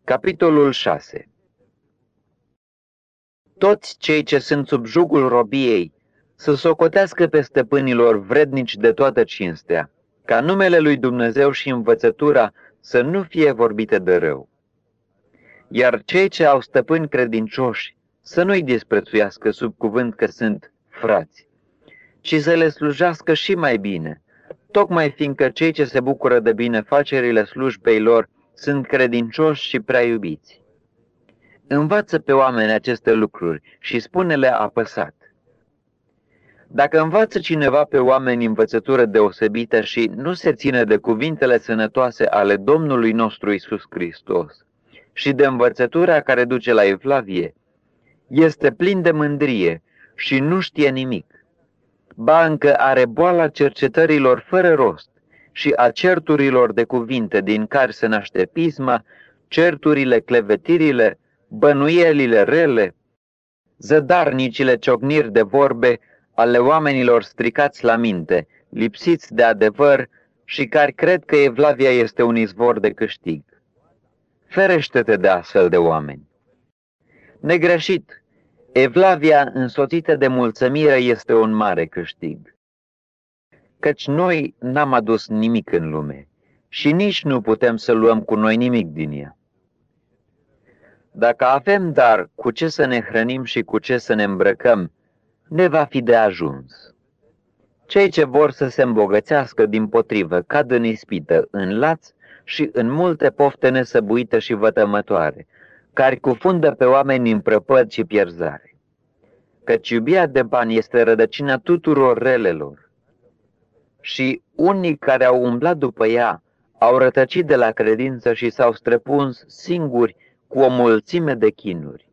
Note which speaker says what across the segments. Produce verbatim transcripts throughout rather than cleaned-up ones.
Speaker 1: Capitolul șase. Toți cei ce sunt sub jugul robiei să socotească pe stăpânilor vrednici de toată cinstea, ca numele lui Dumnezeu și învățătura să nu fie vorbite de rău. Iar cei ce au stăpâni credincioși să nu-i disprețuiască sub cuvânt că sunt frați, ci să le slujească și mai bine, tocmai fiindcă cei ce se bucură de binefacerile slujbei lor sunt credincioși și prea iubiți. Învață pe oameni aceste lucruri și spune-le apăsat. Dacă învață cineva pe oameni învățătură deosebită și nu se ține de cuvintele sănătoase ale Domnului nostru Iisus Hristos și de învățătura care duce la evlavie, este plin de mândrie și nu știe nimic, ba încă are boala cercetărilor fără rost și a certurilor de cuvinte din care se naște pisma, certurile, clevetirile, bănuielile rele, zădarnicile ciocniri de vorbe ale oamenilor stricați la minte, lipsiți de adevăr și care cred că evlavia este un izvor de câștig. Ferește-te de astfel de oameni. Negreșit, evlavia însoțită de mulțumire este un mare câștig. Căci noi n-am adus nimic în lume și nici nu putem să luăm cu noi nimic din ea. Dacă avem dar cu ce să ne hrănim și cu ce să ne îmbrăcăm, ne va fi de ajuns. Cei ce vor să se îmbogățească dimpotrivă cad în ispită, în laț și în multe pofte nesăbuite și vătămătoare, care cufundă pe oameni în prăpăd și pierzare. Căci iubirea de bani este rădăcina tuturor relelor. Și unii care au umblat după ea au rătăcit de la credință și s-au străpuns singuri cu o mulțime de chinuri.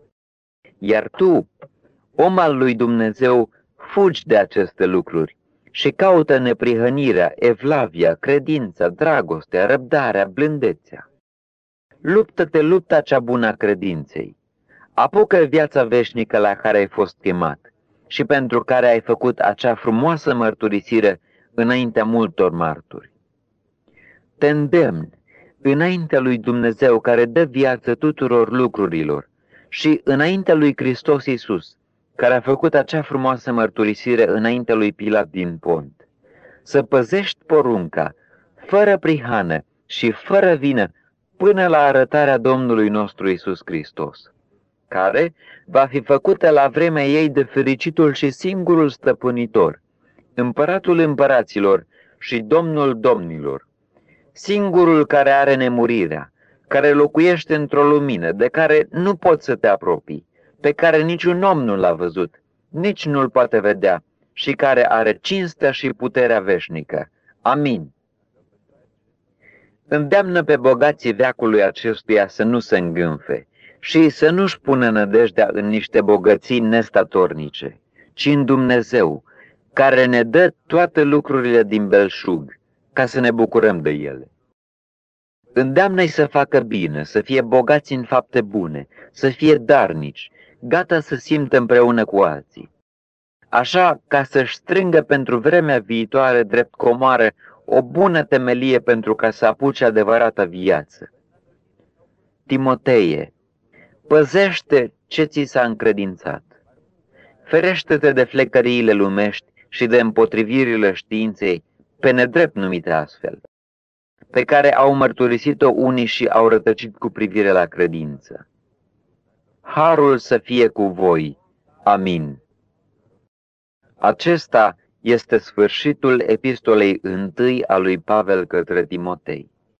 Speaker 1: Iar tu, om al lui Dumnezeu, fugi de aceste lucruri și caută neprihănirea, evlavia, credința, dragostea, răbdarea, blândețea. Luptă-te lupta cea bună a credinței. Apucă viața veșnică la care ai fost chemat și pentru care ai făcut acea frumoasă mărturisire înaintea multor marturi. Te îndemn înaintea lui Dumnezeu care dă viață tuturor lucrurilor și înaintea lui Hristos Iisus, care a făcut acea frumoasă mărturisire înaintea lui Pilat din Pont, să păzești porunca, fără prihană și fără vină, până la arătarea Domnului nostru Iisus Hristos, care va fi făcută la vremea ei de fericitul și singurul stăpânitor, împăratul împăraților și Domnul domnilor, singurul care are nemurirea, care locuiește într-o lumină de care nu poți să te apropii, pe care niciun om nu l-a văzut, nici nu-l poate vedea și care are cinstea și puterea veșnică. Amin. Îndeamnă pe bogații veacului acestuia să nu se îngânfe și să nu-și pună nădejdea în niște bogății nestatornice, ci în Dumnezeu, care ne dă toate lucrurile din belșug, ca să ne bucurăm de ele. Îndeamnă-i să facă bine, să fie bogați în fapte bune, să fie darnici, gata să simtă împreună cu alții, așa ca să-și strângă pentru vremea viitoare drept comoară o bună temelie pentru ca să apuce adevărata viață. Timoteie, păzește ce ți s-a încredințat. Ferește-te de flecăriile lumești și de împotrivirile științei, pe nedrept numite astfel, pe care au mărturisit-o unii și au rătăcit cu privire la credință. Harul să fie cu voi. Amin. Acesta este sfârșitul epistolei întâi a lui Pavel către Timotei.